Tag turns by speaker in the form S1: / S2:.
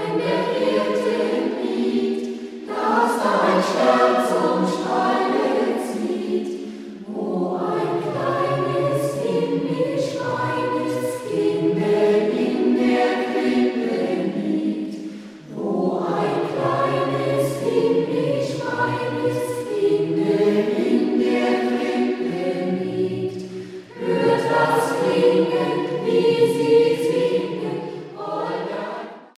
S1: in der Erde liegt, dass dein Schwert zum